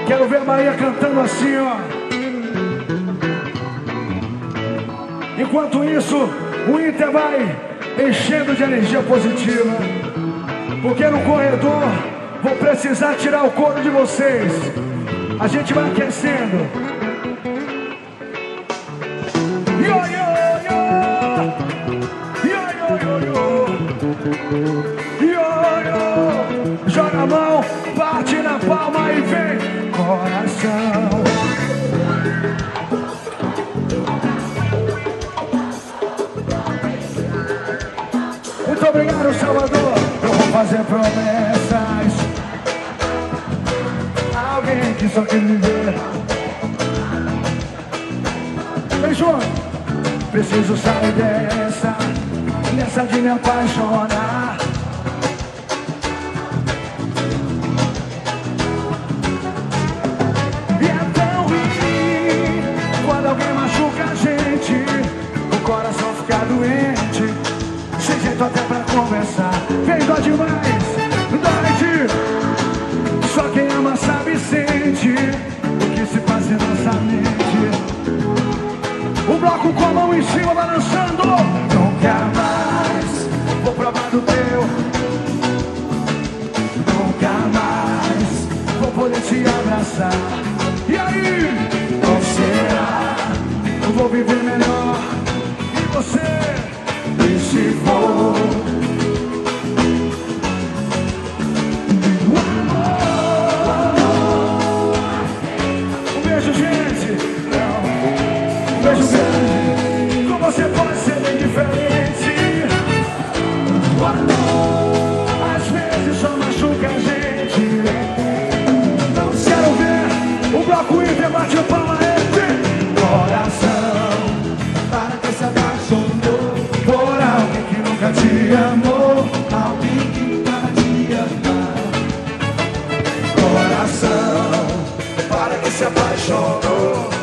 Quero ver a Maria cantando assim, ó. Enquanto isso, o Inter vai enchendo de energia positiva. Porque no corredor vou precisar tirar o couro de vocês. A gente vai aquecendo. Yo, yo, yo. Yo, yo, yo, yo. Yo, yo. Joga a mão, bate na palma e vem. Coração. Muito obrigado, Salvador. Eu vou fazer promessas. Alguém que só quer me ver. Vem junto. Preciso sair dessa de me apaixonar. E é tão ruim quando alguém machuca a gente, o coração fica doente, sem jeito até pra conversar. Vem dó demais, dói. Só quem ama sabe e sente o que se faz em nossa mente. O bloco com a mão em cima balançando. Nunca mais vou provar do teu. Nunca mais vou poder te abraçar. E aí? Ou será? Eu vou viver melhor. E você? E se for? Um beijo, gente. Um beijo grande. Como você pode ser bem diferente? Às vezes só machuca a gente. Não quero ver o bloco Inter bate palma entre coração. Para que se apaixonou por alguém que nunca te amou, alguém que para te amar. Coração, para que se apaixonou.